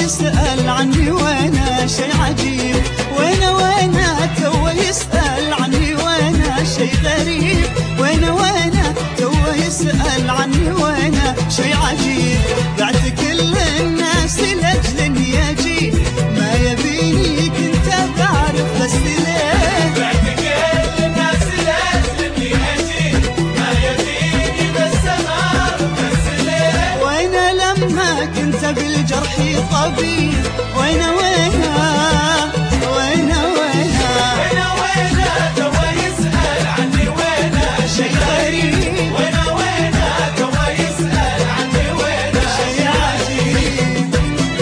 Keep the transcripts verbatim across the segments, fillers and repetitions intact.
يسأل عني وانا شي عجيب، وانا وانا تو يسأل عني وانا شي غريب، وانا وانا تو يسأل عني وانا شي عجيب. بعد كل الناس لاجل اني اجي، ما يبيني كنت بعرف بس ليه. بعد كل الناس لاجل اني اجي، ما يبيني بس بعرف بس ليه. وانا لما كنت بالجرح طبيب، وانا وانا وانا وانا وانا وانا تو يسأل عني وانا شي غريب، وانا وانا تو يسأل عني وانا شي عجيب.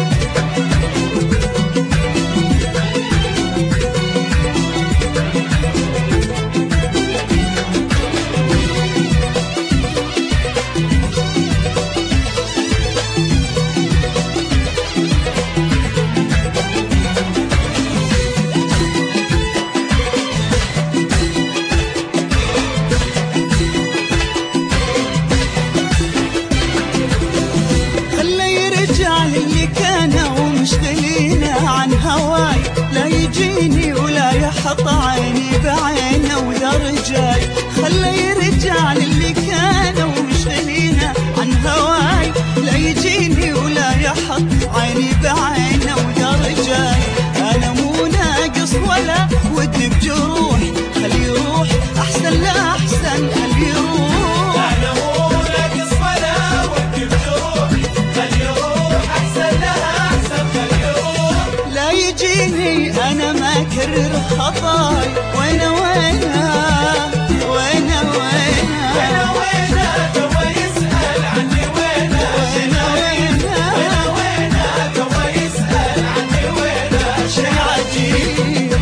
اللي كانوا مشغلين عن هواي، لا يجيني ولا يحط عيني بعينه وذا رجاي. خلى يرجع للي كانوا مشغلين عن هواي، لا يجيني ولا يحط عيني بعينه وذا رجاي. انا مو ناقص ولا ودي بجروح، خلي يروح احسن لا احسن خلي يروح. انا مو ناقص ولا ودي بجروح، خلي يروح احسن لها احسن خلي يروح. لا يجيني انا ما اكرر خطاي، وانا وانا وانا وانا وانا وانا تو يسأل عني وانا شي غريب، وانا وانا تو يسأل عني وانا شي عجيب.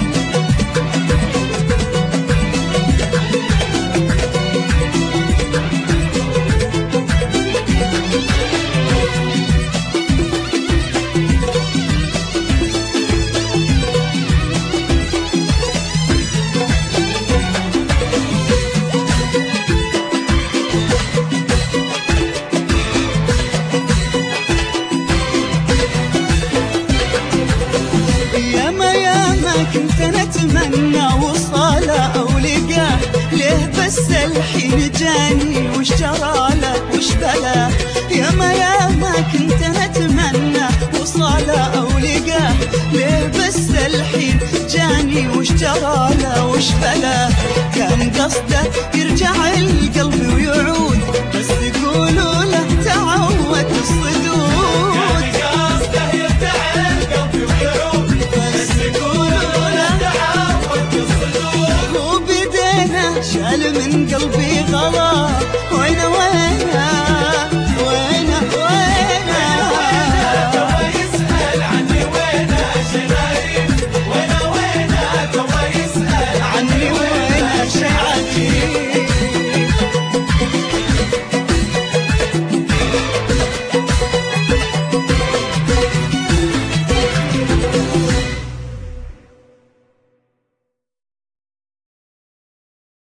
ياما ياما كنت نتمنى وصاله او لقاه، ليه بس الحين جاني واشتراله وش بلا. ياما ياما كنت نتمنى وصاله او لقاه، ليه بس الحين جاني واشتراله وش بلا. كان قصده يرجع القلب